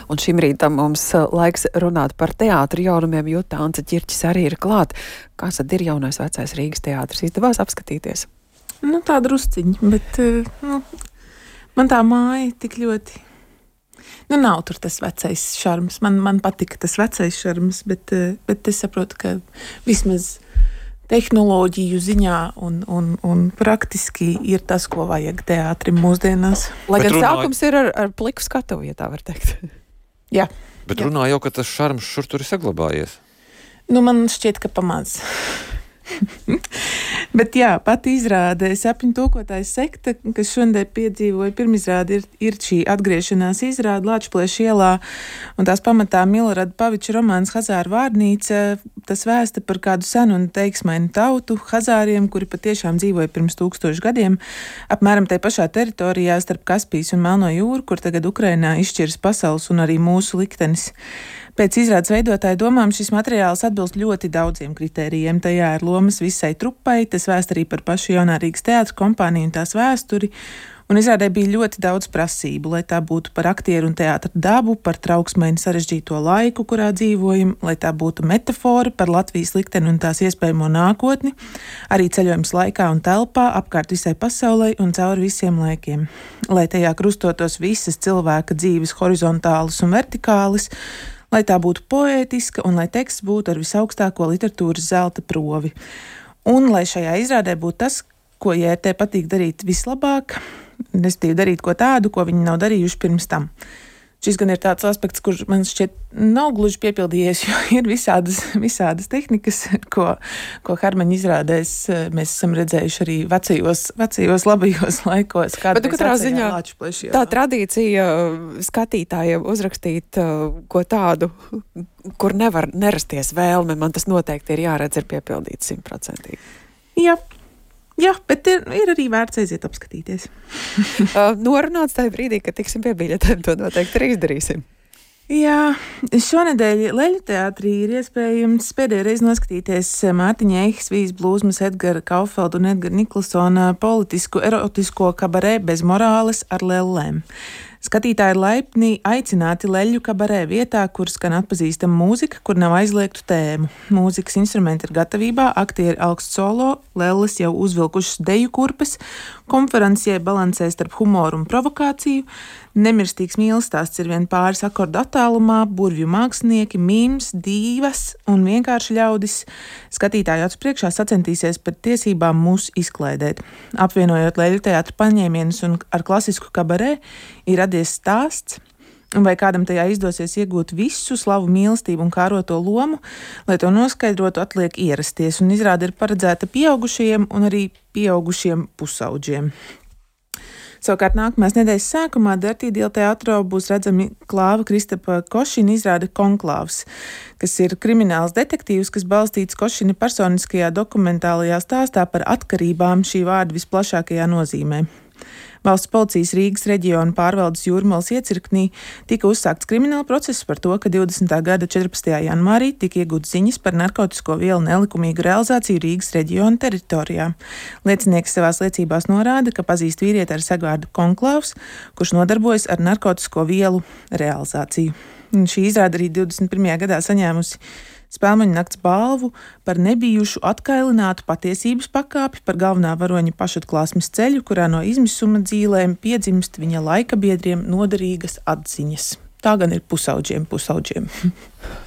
Un šim rītam mums laiks runāt par teātri jaunumiem, jo Tānce Ķirķis arī ir klāt. Kāds tad ir jaunais vecais Rīgas teātris? Izdevās apskatīties? Tā drusciņi, bet man tā māja tik ļoti... nav tur tas vecais šarms. Man patika tas vecais šarms, bet es saprotu, ka vismaz tehnoloģiju ziņā un praktiski ir tas, ko vajag teātrim mūsdienās. Lai gan sākums ir ar pliku skatuvi, ja tā var teikt. Jā. Bet runā jau, ka tas šarms šur tur ir saglabājies. Man šķiet, ka pamaz. Bet jā, pati izrāde Sapņu tūkotājs sekta, kas šodien piedzīvoja pirmizrādi, ir šī atgriešanās izrāde Lāčplēša ielā, un tās pamatā Milorada Paviča romāns Hazāru vārnīca, tas vēsta par kādu senu un teiksmainu tautu, hazāriem, kuri patiešām dzīvoja pirms 1000 gadiem, apmēram tai pašā teritorijā starp Kaspijas un Melno jūru, kur tagad Ukrainā izšķiras pasaules un arī mūsu liktenis. Pēc izrādes veidotāja domām šis materiāls atbilst ļoti daudziem kritērijiem. Tajā ir lomas visai trupai, tas vēst arī par pašu Jaunā Rīgas teātra kompāniju un tās vēsturi, un izrādē bija ļoti daudz prasību, lai tā būtu par aktieru un teātra dabu, par trauksmaini sarežģīto laiku, kurā dzīvojam, lai tā būtu metafora par Latvijas likteni un tās iespējamo nākotni, arī ceļojums laikā un telpā, apkārt visai pasaulei un cauri visiem laikiem. Lai tajā krustotos visas cilvēka dzīves horizontālas un vertikālas, lai tā būtu poētiska un lai teksts būtu ar visaugstāko literatūras zelta provi. Un lai šajā izrādē būtu tas, ko JRT patīk darīt vislabāk, respektīvi darīt ko tādu, ko viņi nav darījuši pirms tam. Šis gan ir tāds aspekts, kurš man šķiet nav gluži piepildījies, jo ir visādas tehnikas, ko Harmaņa izrādēs mēs esam redzējuši arī vecajos labajos laikos. Bet katrā ziņā tā tradīcija skatītājiem uzrakstīt ko tādu, kur nevar nerasties vēlme, man tas noteikti ir jāredz, ir piepildīts 100%. Jā, bet ir arī vērts aiziet apskatīties. Norunāts tajā brīdī, kad tiksim pie biļetēm, to noteikti arī izdarīsim. Jā, šonedēļ Leļu teātrī ir iespējams pēdējo reizi noskatīties Mārtiņa Eihas, Vijas Blūzmas, Edgara Kaufelda un Edgara Niklasona politisku erotisko kabarē bez morāles ar lellēm. Skatītāji ir laipni aicināti Leļu kabarē vietā, kur skan atpazīstama mūzika, kur nav aizliegtu tēmu. Mūzikas instrumenti ir gatavībā, aktieri augst solo, lelles jau uzvilkušas deju kurpes, konferencijai balansē starp humoru un provokāciju, nemirstīgs mīlestāsts ir vien pāris akordu attālumā, burvju mākslinieki, mīms, dīvas un vienkārši ļaudis. Skatītāju acu priekšā sacentīsies par tiesībām mūs izklaidēt. Apvienojot Leļu teātra paņēmienus un ar klasisku kabarē, ir radies stāsts, un vai kādam tajā izdosies iegūt visu slavu, mīlestību un kāroto lomu, lai to noskaidrotu, atliek ierasties, un izrāde ir paredzēta pieaugušajiem un arī pieaugušiem pusauģiem. Savukārt nākamās nedēļas sākumā Dertīdila teātrā būs redzami Klāva Kristapa Košina izrāde Konklāvs, kas ir krimināls detektīvs, kas balstīts Košina personiskajā dokumentālajā stāstā par atkarībām šī vārda visplašākajā nozīmē. Valsts policijas Rīgas reģiona pārvaldes Jūrmalas iecirknī tika uzsākts krimināla process par to, ka 20. gada 14. janvārī tika iegūtas ziņas par narkotisko vielu nelikumīgu realizāciju Rīgas reģiona teritorijā. Liecinieks savās liecībās norāda, ka pazīst vīrieti ar sagvārdu Konklāvs, kurš nodarbojas ar narkotisko vielu realizāciju. Un šī izrāde arī 21. gadā saņēmusi Spēlmaņu nakts balvu par nebijušu atkailinātu patiesības pakāpi par galvenā varoņa pašatklāsmes ceļu, kurā no izmisuma dzīlēm piedzimst viņa laika biedriem noderīgas atziņas. Tā gan ir pusauģiem.